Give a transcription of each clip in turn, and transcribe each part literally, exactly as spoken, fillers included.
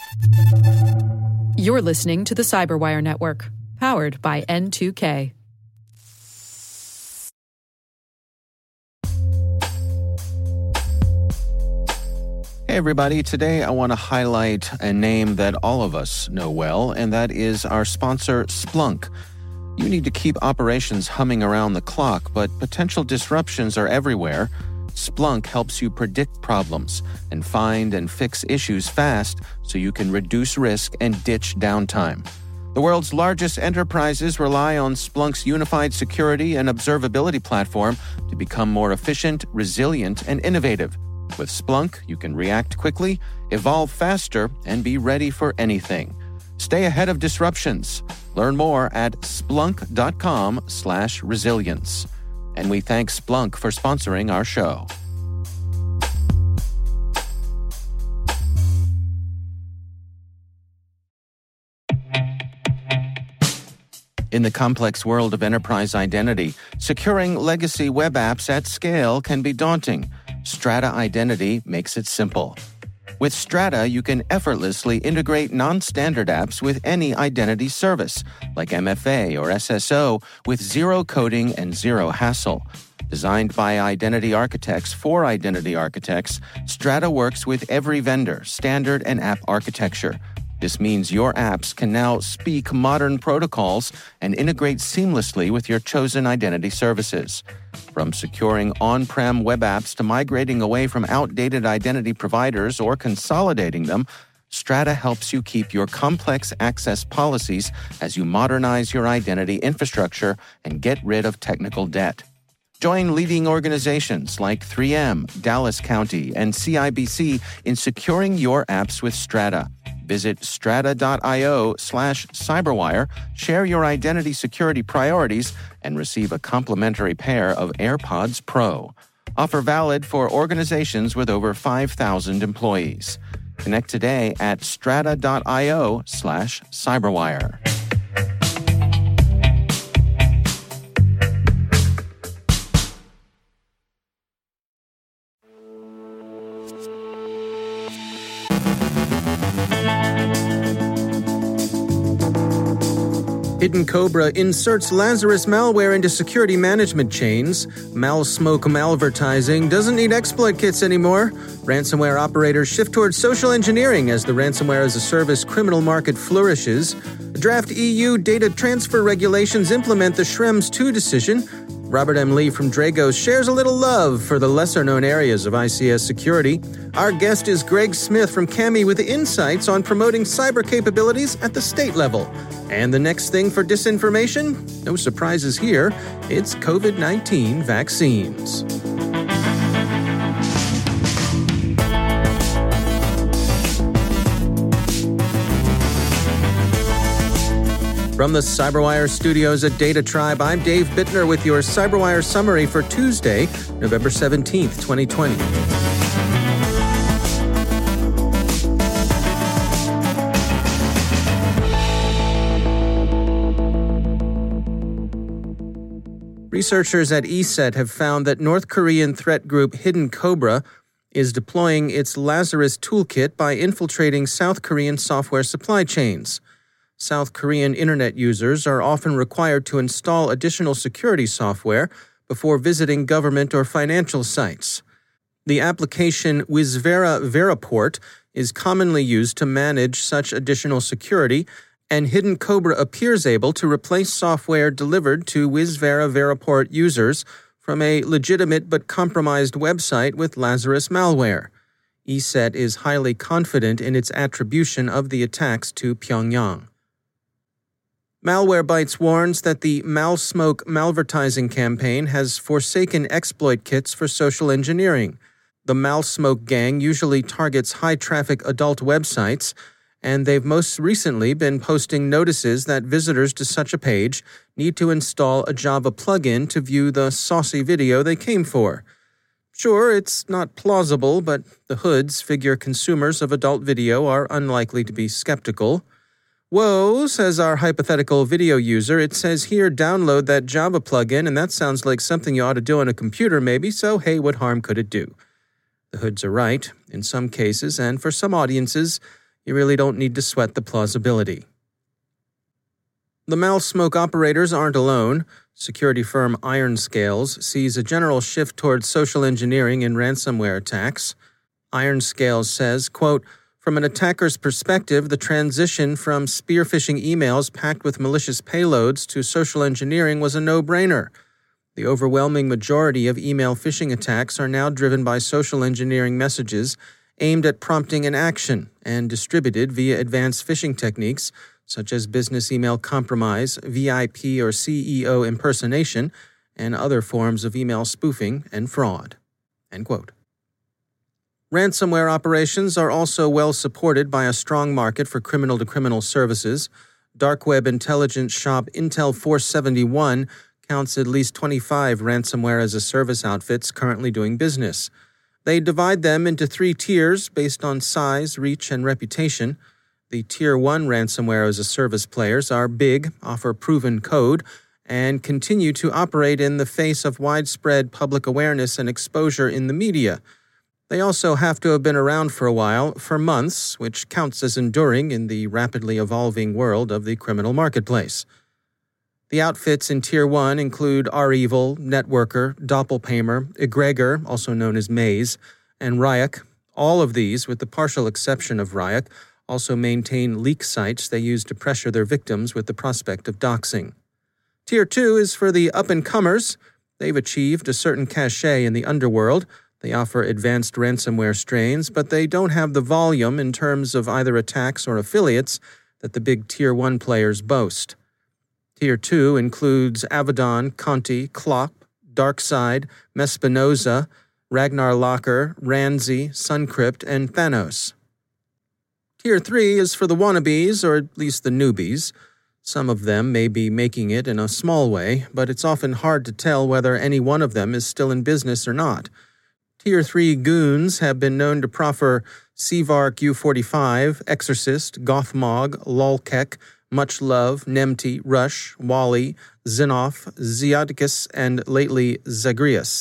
You're listening to the Cyberwire Network, powered by N two K. Hey everybody, today I want to highlight a name that all of us know well, and that is our sponsor, Splunk. You need to keep operations humming around the clock, but potential disruptions are everywhere. Splunk helps you predict problems and find and fix issues fast so you can reduce risk and ditch downtime. The world's largest enterprises rely on Splunk's unified security and observability platform to become more efficient, resilient, and innovative. With Splunk, you can react quickly, evolve faster, and be ready for anything. Stay ahead of disruptions. Learn more at splunk.com slash resilience. And we thank Splunk for sponsoring our show. In the complex world of enterprise identity, securing legacy web apps at scale can be daunting. Strata Identity makes it simple. With Strata, you can effortlessly integrate non-standard apps with any identity service, like M F A or S S O, with zero coding and zero hassle. Designed by identity architects for identity architects, Strata works with every vendor, standard, and app architecture. This means your apps can now speak modern protocols and integrate seamlessly with your chosen identity services. From securing on-prem web apps to migrating away from outdated identity providers or consolidating them, Strata helps you keep your complex access policies as you modernize your identity infrastructure and get rid of technical debt. Join leading organizations like three M, Dallas County, and C I B C in securing your apps with Strata. Visit strata.io slash cyberwire, share your identity security priorities, and receive a complimentary pair of AirPods Pro. Offer valid for organizations with over five thousand employees. Connect today at strata.io slash cyberwire. Hidden Cobra inserts Lazarus malware into security management chains. Malsmoke malvertising doesn't need exploit kits anymore. Ransomware operators shift towards social engineering as the ransomware-as-a-service criminal market flourishes. Draft E U data transfer regulations implement the Schrems two decision. Robert M. Lee from Dragos shares a little love for the lesser-known areas of I C S security. Our guest is Greg Smith from Cami with insights on promoting cyber capabilities at the state level. And the next thing for disinformation? No surprises here. It's covid nineteen vaccines. From the Cyberwire studios at Data Tribe, I'm Dave Bittner with your Cyberwire summary for Tuesday, November seventeenth, twenty twenty. Researchers at E S E T have found that North Korean threat group Hidden Cobra is deploying its Lazarus toolkit by infiltrating South Korean software supply chains. South Korean internet users are often required to install additional security software before visiting government or financial sites. The application Wizvera Veraport is commonly used to manage such additional security, and Hidden Cobra appears able to replace software delivered to Wizvera Veraport users from a legitimate but compromised website with Lazarus malware. E S E T is highly confident in its attribution of the attacks to Pyongyang. Malwarebytes warns that the Malsmoke malvertising campaign has forsaken exploit kits for social engineering. The Malsmoke gang usually targets high-traffic adult websites, and they've most recently been posting notices that visitors to such a page need to install a Java plugin to view the saucy video they came for. Sure, it's not plausible, but the hoods figure consumers of adult video are unlikely to be skeptical. Whoa, says our hypothetical video user, it says here download that Java plugin, and that sounds like something you ought to do on a computer maybe, so hey, what harm could it do? The hoods are right, in some cases, and for some audiences, you really don't need to sweat the plausibility. The Malsmoke operators aren't alone. Security firm Ironscales sees a general shift towards social engineering in ransomware attacks. Ironscales says, quote, "From an attacker's perspective, the transition from spear phishing emails packed with malicious payloads to social engineering was a no-brainer. The overwhelming majority of email phishing attacks are now driven by social engineering messages aimed at prompting an action and distributed via advanced phishing techniques such as business email compromise, V I P or C E O impersonation, and other forms of email spoofing and fraud." End quote. Ransomware operations are also well supported by a strong market for criminal-to-criminal services. Dark web intelligence shop Intel four seventy-one counts at least twenty-five ransomware-as-a-service outfits currently doing business. They divide them into three tiers based on size, reach, and reputation. The Tier one ransomware-as-a-service players are big, offer proven code, and continue to operate in the face of widespread public awareness and exposure in the media. They also have to have been around for a while, for months, which counts as enduring in the rapidly evolving world of the criminal marketplace. The outfits in Tier one include REvil, Networker, Doppelpaymer, Egregor, also known as Maze, and Ryuk. All of these, with the partial exception of Ryuk, also maintain leak sites they use to pressure their victims with the prospect of doxing. Tier two is for the up-and-comers. They've achieved a certain cachet in the underworld. They offer advanced ransomware strains, but they don't have the volume in terms of either attacks or affiliates that the big Tier one players boast. Tier two includes Avedon, Conti, Klopp, Darkside, Mespinoza, Ragnar Locker, Ranzi, Suncrypt, and Thanos. Tier three is for the wannabes, or at least the newbies. Some of them may be making it in a small way, but it's often hard to tell whether any one of them is still in business or not. Tier three goons have been known to proffer Sevark U forty-five, Exorcist, Gothmog, Lolkek, Much Love, Nemty, Rush, Wally, Zinoff, Ziadicus, and lately Zagreus.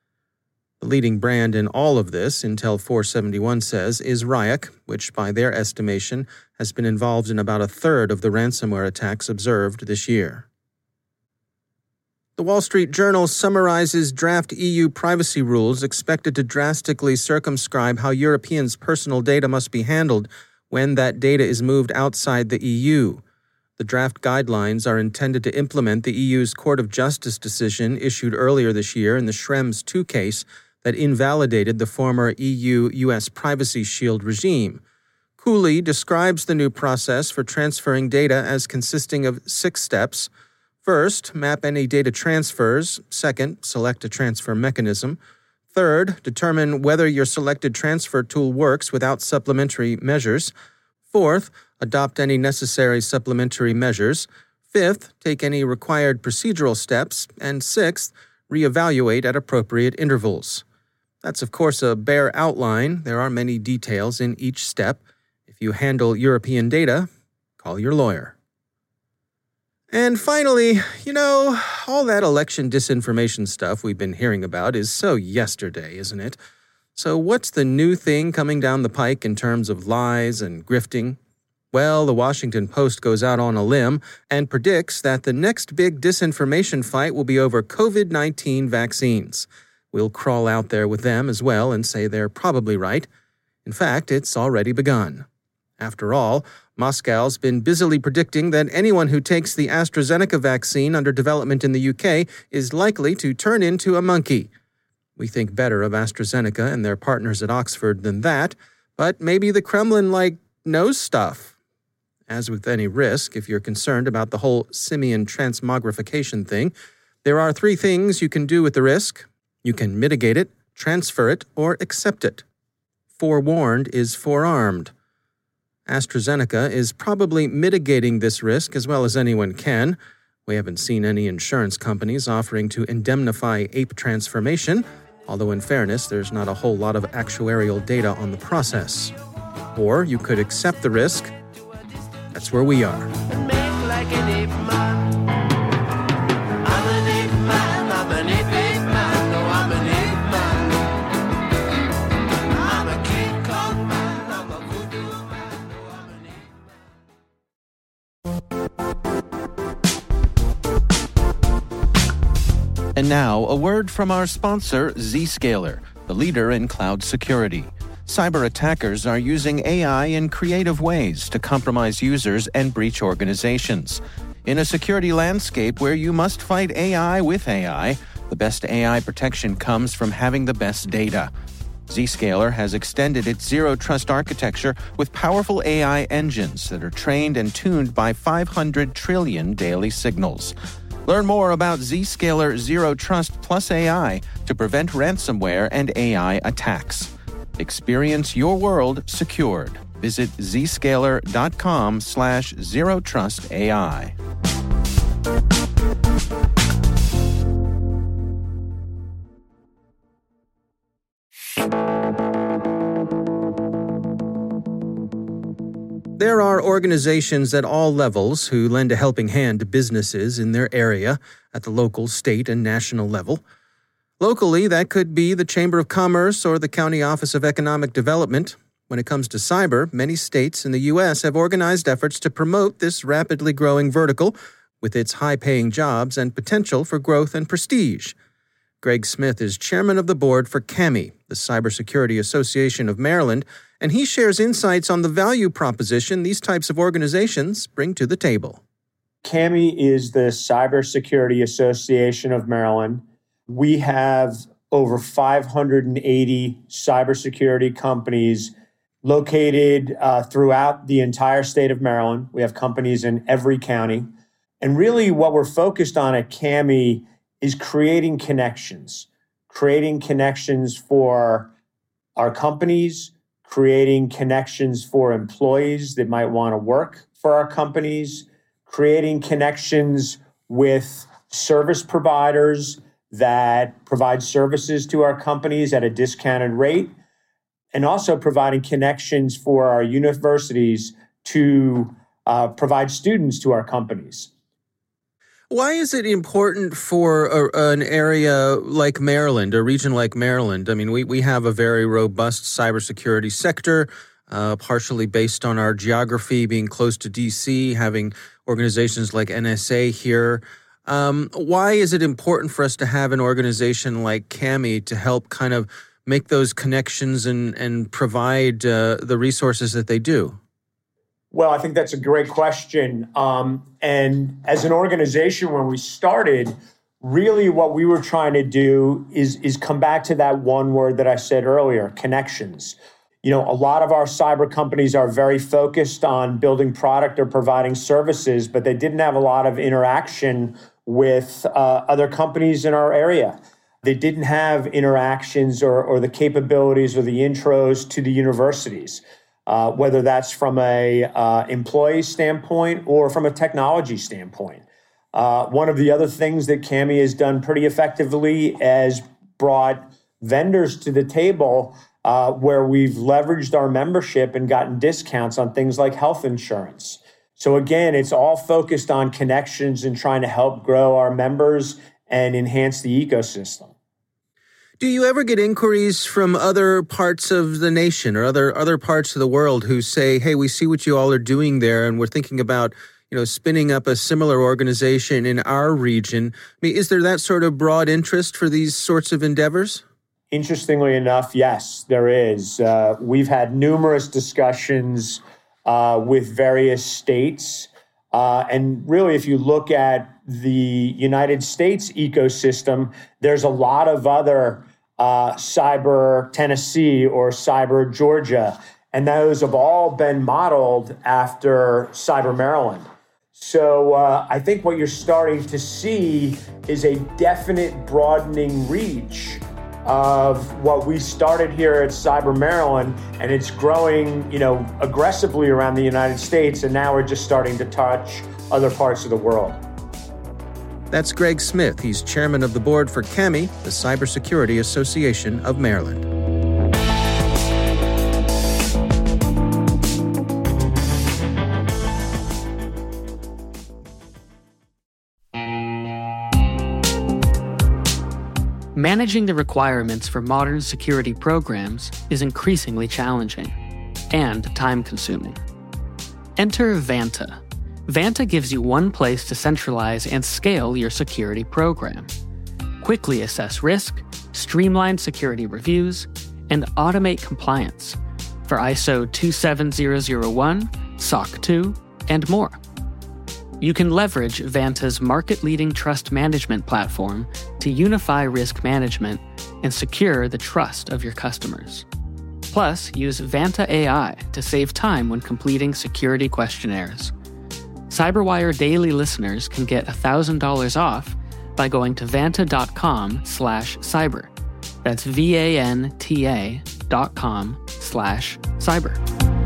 The leading brand in all of this, Intel four seventy-one says, is Ryuk, which by their estimation has been involved in about a third of the ransomware attacks observed this year. The Wall Street Journal summarizes draft E U privacy rules expected to drastically circumscribe how Europeans' personal data must be handled when that data is moved outside the E U. The draft guidelines are intended to implement the E U's Court of Justice decision issued earlier this year in the Schrems two case that invalidated the former E U-U S Privacy Shield regime. Cooley describes the new process for transferring data as consisting of six steps. First, map any data transfers. Second, select a transfer mechanism. Third, determine whether your selected transfer tool works without supplementary measures. Fourth, adopt any necessary supplementary measures. Fifth, take any required procedural steps. And sixth, reevaluate at appropriate intervals. That's, of course, a bare outline. There are many details in each step. If you handle European data, call your lawyer. And finally, you know, all that election disinformation stuff we've been hearing about is so yesterday, isn't it? So what's the new thing coming down the pike in terms of lies and grifting? Well, the Washington Post goes out on a limb and predicts that the next big disinformation fight will be over covid nineteen vaccines. We'll crawl out there with them as well and say they're probably right. In fact, it's already begun. After all, Moscow's been busily predicting that anyone who takes the AstraZeneca vaccine under development in the U K is likely to turn into a monkey. We think better of AstraZeneca and their partners at Oxford than that, but maybe the Kremlin, like, knows stuff. As with any risk, if you're concerned about the whole simian transmogrification thing, there are three things you can do with the risk. You can mitigate it, transfer it, or accept it. Forewarned is forearmed. AstraZeneca is probably mitigating this risk as well as anyone can. We haven't seen any insurance companies offering to indemnify ape transformation, although in fairness, there's not a whole lot of actuarial data on the process. Or you could accept the risk. That's where we are. And now, a word from our sponsor, Zscaler, the leader in cloud security. Cyber attackers are using A I in creative ways to compromise users and breach organizations. In a security landscape where you must fight A I with A I, the best A I protection comes from having the best data. Zscaler has extended its zero-trust architecture with powerful A I engines that are trained and tuned by five hundred trillion daily signals. Learn more about Zscaler Zero Trust Plus A I to prevent ransomware and A I attacks. Experience your world secured. Visit zscaler.com slash zero trust AI. There are organizations at all levels who lend a helping hand to businesses in their area at the local, state, and national level. Locally, that could be the Chamber of Commerce or the County Office of Economic Development. When it comes to cyber, many states in the U S have organized efforts to promote this rapidly growing vertical with its high-paying jobs and potential for growth and prestige. Greg Smith is chairman of the board for C A M I, the Cybersecurity Association of Maryland, and he shares insights on the value proposition these types of organizations bring to the table. C A M I is the Cybersecurity Association of Maryland. We have over five hundred eighty cybersecurity companies located uh, throughout the entire state of Maryland. We have companies in every county. And really what we're focused on at C A M I is creating connections, creating connections for our companies, creating connections for employees that might want to work for our companies, creating connections with service providers that provide services to our companies at a discounted rate, and also providing connections for our universities to uh, provide students to our companies. Why is it important for a, an area like Maryland, a region like Maryland? I mean, we, we have a very robust cybersecurity sector, uh, partially based on our geography, being close to D C, having organizations like N S A here. Um, why is it important for us to have an organization like C A M I to help kind of make those connections and, and provide uh, the resources that they do? Well, I think that's a great question. Um, and as an organization, when we started, really what we were trying to do is, is come back to that one word that I said earlier, connections. You know, a lot of our cyber companies are very focused on building product or providing services, but they didn't have a lot of interaction with uh, other companies in our area. They didn't have interactions or, or the capabilities or the intros to the universities. Uh, whether that's from a uh, employee standpoint or from a technology standpoint. Uh, one of the other things that C A M I has done pretty effectively is brought vendors to the table uh, where we've leveraged our membership and gotten discounts on things like health insurance. So again, it's all focused on connections and trying to help grow our members and enhance the ecosystem. Do you ever get inquiries from other parts of the nation or other other parts of the world who say, hey, we see what you all are doing there and we're thinking about, you know, spinning up a similar organization in our region? I mean, is there that sort of broad interest for these sorts of endeavors? Interestingly enough, yes, there is. Uh, we've had numerous discussions uh, with various states. Uh, and really, if you look at the United States ecosystem, there's a lot of other uh, cyber Tennessee or cyber Georgia, and those have all been modeled after cyber Maryland. So uh, I think what you're starting to see is a definite broadening reach of what we started here at Cyber Maryland, and it's growing, you know, aggressively around the United States, and now we're just starting to touch other parts of the world. That's Greg Smith. He's chairman of the board for C A M I, the Cybersecurity Association of Maryland. Managing the requirements for modern security programs is increasingly challenging and time-consuming. Enter Vanta. Vanta gives you one place to centralize and scale your security program. quickly assess risk, streamline security reviews, and automate compliance for I S O two seven zero zero one, S O C two, and more. You can leverage Vanta's market-leading trust management platform to unify risk management and secure the trust of your customers. Plus, use Vanta A I to save time when completing security questionnaires. CyberWire Daily listeners can get one thousand dollars off by going to vanta.com slash cyber. That's V-A-N-T-A dot com slash cyber.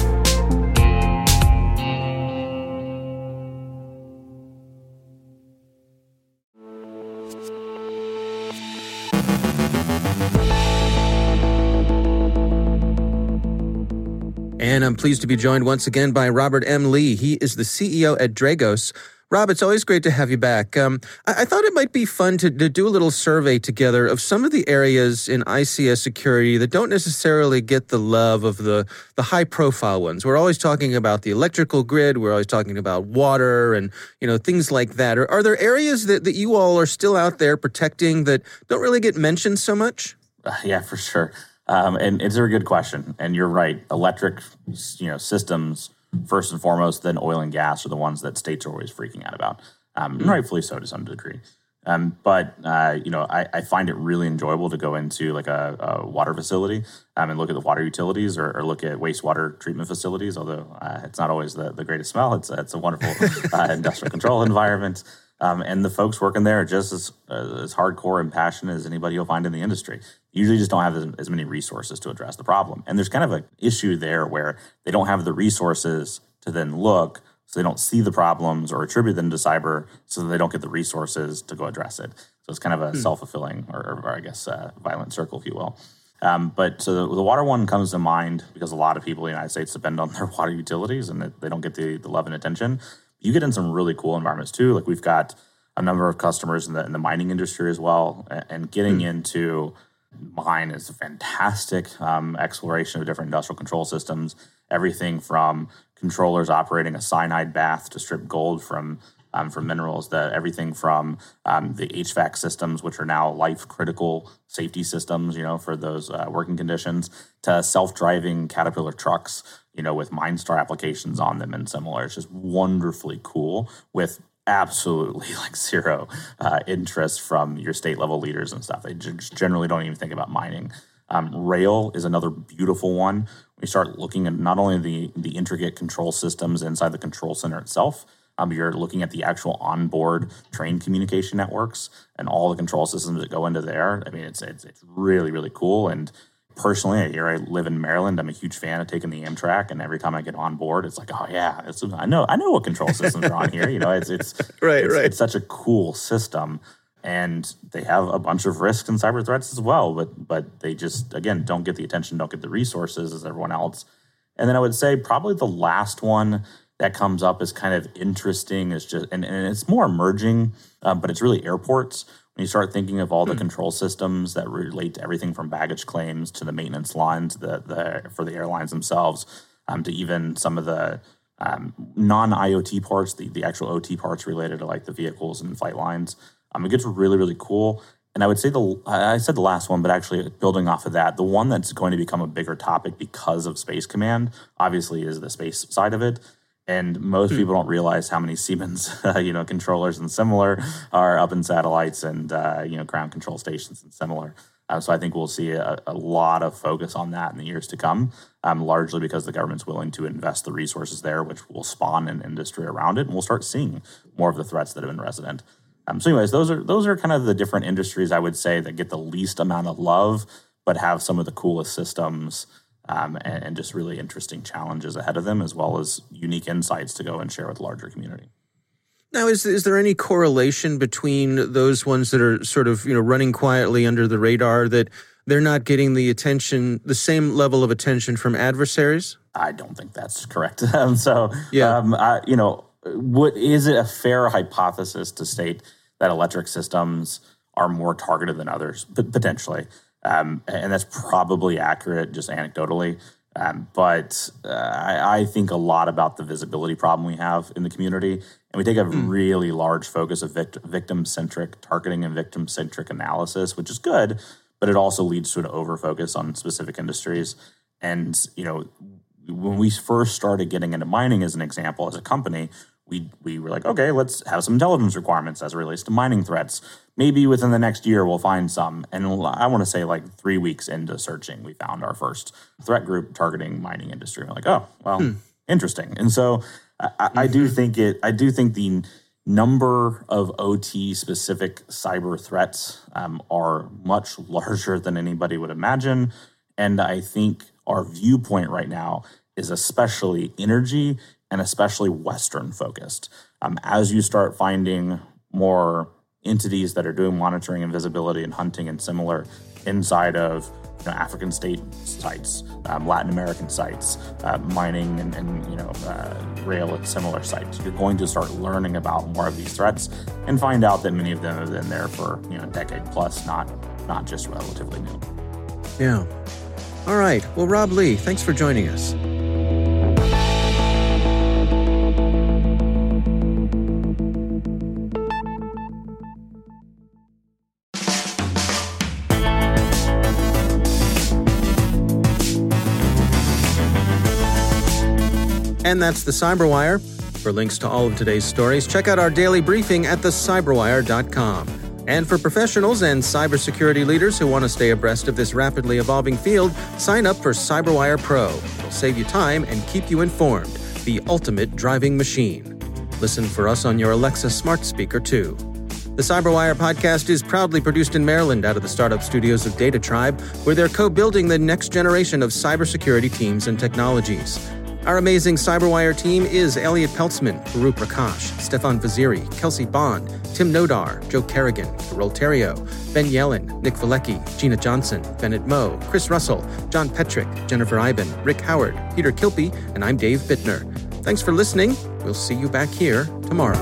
And I'm pleased to be joined once again by Robert M. Lee. He is the C E O at Dragos. Rob, it's always great to have you back. Um, I, I thought it might be fun to, to do a little survey together of some of the areas in I C S security that don't necessarily get the love of the, the high-profile ones. We're always talking about the electrical grid. We're always talking about water and, you know, things like that. Are, are there areas that, that you all are still out there protecting that don't really get mentioned so much? Uh, yeah, for sure. Um, and it's a very good question. And you're right. Electric, you know, systems, first and foremost, then oil and gas are the ones that states are always freaking out about. Um, mm-hmm. And rightfully so to some degree. Um, but, uh, you know, I, I find it really enjoyable to go into like a, a water facility um, and look at the water utilities or, or look at wastewater treatment facilities, although uh, it's not always the, the greatest smell. It's, it's a wonderful uh, industrial control environment. Um, and the folks working there are just as, uh, as hardcore and passionate as anybody you'll find in the industry. Usually just don't have as, as many resources to address the problem. And there's kind of an issue there where they don't have the resources to then look, so they don't see the problems or attribute them to cyber, so they don't get the resources to go address it. So it's kind of a hmm. self-fulfilling, or, or I guess, uh, violent circle, if you will. Um, but so the, the water one comes to mind because a lot of people in the United States depend on their water utilities and they don't get the, the love and attention. You get in some really cool environments too. Like we've got a number of customers in the, in the mining industry as well, and getting hmm. into mine is a fantastic um, exploration of different industrial control systems. Everything from controllers operating a cyanide bath to strip gold from um, from minerals. The everything from um, the H V A C systems, which are now life critical safety systems, you know, for those uh, working conditions, to self-driving Caterpillar trucks, you know, with MineStar applications on them and similar. It's just wonderfully cool with absolutely like zero uh, interest from your state level leaders and stuff. They just generally don't even think about mining. Um, rail is another beautiful one. We start looking at not only the, the intricate control systems inside the control center itself, um, you're looking at the actual onboard train communication networks and all the control systems that go into there. I mean, it's it's, it's really, really cool. And personally, here I live in Maryland. I'm a huge fan of taking the Amtrak, and every time I get on board, it's like, oh yeah, it's, I know, I know what control systems are on here. You know, it's it's right, it's, right. It's such a cool system, and they have a bunch of risks and cyber threats as well. But but they just again don't get the attention, don't get the resources as everyone else. And then I would say probably the last one that comes up is kind of interesting. Is just and, and it's more emerging, um, but it's really airports. When you start thinking of all the mm. control systems that relate to everything from baggage claims to the maintenance lines the, the, for the airlines themselves, um, to even some of the um, non-I O T parts, the, the actual O T parts related to like the vehicles and flight lines, um, it gets really, really cool. And I would say the I said the last one, but actually building off of that, the one that's going to become a bigger topic because of Space Command, obviously, is the space side of it. And most people don't realize how many Siemens, uh, you know, controllers and similar are up in satellites and, uh, you know, ground control stations and similar. Uh, so I think we'll see a, a lot of focus on that in the years to come, um, largely because the government's willing to invest the resources there, which will spawn an industry around it. And we'll start seeing more of the threats that have been resident. Um, so anyways, those are those are kind of the different industries, I would say, that get the least amount of love, but have some of the coolest systems. Um, and, and just really interesting challenges ahead of them, as well as unique insights to go and share with the larger community. Now, is is there any correlation between those ones that are sort of, you know, running quietly under the radar, that they're not getting the attention, the same level of attention from adversaries? I don't think that's correct. um, so, yeah. um, I, you know, what is it a fair hypothesis to state that electric systems are more targeted than others? P- potentially. Um, and that's probably accurate, just anecdotally. Um, but uh, I, I think a lot about the visibility problem we have in the community. And we take a mm. really large focus of vict- victim-centric targeting and victim-centric analysis, which is good, but it also leads to an over-focus on specific industries. And, you know, when we first started getting into mining as an example, as a company, we we were like, okay, let's have some intelligence requirements as it relates to mining threats. Maybe within the next year, we'll find some. And I want to say like three weeks into searching, we found our first threat group targeting mining industry. We're like, oh, well, hmm. interesting. And so I, mm-hmm. I do think it, I do think the number of O T specific cyber threats um, are much larger than anybody would imagine. And I think our viewpoint right now is especially energy and especially Western focused. Um, as you start finding more entities that are doing monitoring and visibility and hunting and similar inside of you know, African state sites, um, Latin American sites, uh, mining and, and you know uh, rail and similar sites, you're going to start learning about more of these threats and find out that many of them have been there for you know a decade plus, not not just relatively new. Yeah. All right. Well, Rob Lee, thanks for joining us. And that's the Cyberwire. For links to all of today's stories, check out our daily briefing at the cyberwire dot com. And for professionals and cybersecurity leaders who want to stay abreast of this rapidly evolving field, sign up for CyberWire Pro. It'll save you time and keep you informed. The ultimate driving machine. Listen for us on your Alexa smart speaker, too. The Cyberwire podcast is proudly produced in Maryland out of the startup studios of Data Tribe, where they're co-building the next generation of cybersecurity teams and technologies. Our amazing Cyberwire team is Elliot Peltzman, Guru Prakash, Stefan Vaziri, Kelsey Bond, Tim Nodar, Joe Kerrigan, Carol Terrio, Ben Yellen, Nick Valecki, Gina Johnson, Bennett Moe, Chris Russell, John Petrick, Jennifer Iben, Rick Howard, Peter Kilpie, and I'm Dave Bittner. Thanks for listening. We'll see you back here tomorrow.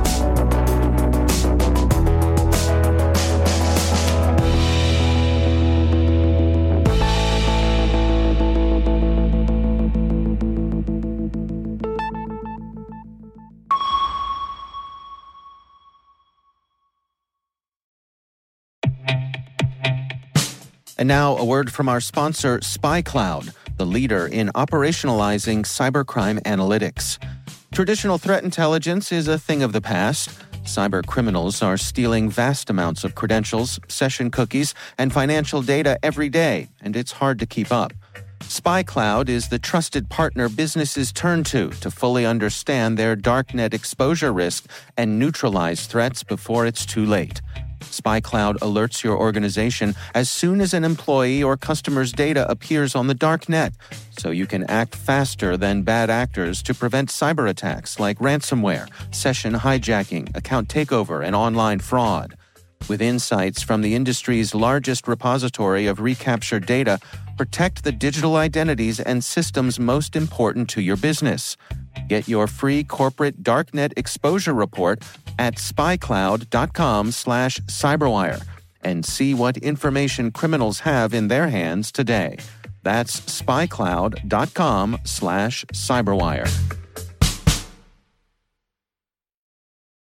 And now, a word from our sponsor, SpyCloud, the leader in operationalizing cybercrime analytics. Traditional threat intelligence is a thing of the past. Cyber criminals are stealing vast amounts of credentials, session cookies, and financial data every day, and it's hard to keep up. SpyCloud is the trusted partner businesses turn to to fully understand their darknet exposure risk and neutralize threats before it's too late. SpyCloud alerts your organization as soon as an employee or customer's data appears on the dark net, so you can act faster than bad actors to prevent cyber attacks like ransomware, session hijacking, account takeover, and online fraud. With insights from the industry's largest repository of recaptured data, protect the digital identities and systems most important to your business. Get your free corporate darknet exposure report at spycloud.com slash cyberwire and see what information criminals have in their hands today. That's spycloud.com slash cyberwire.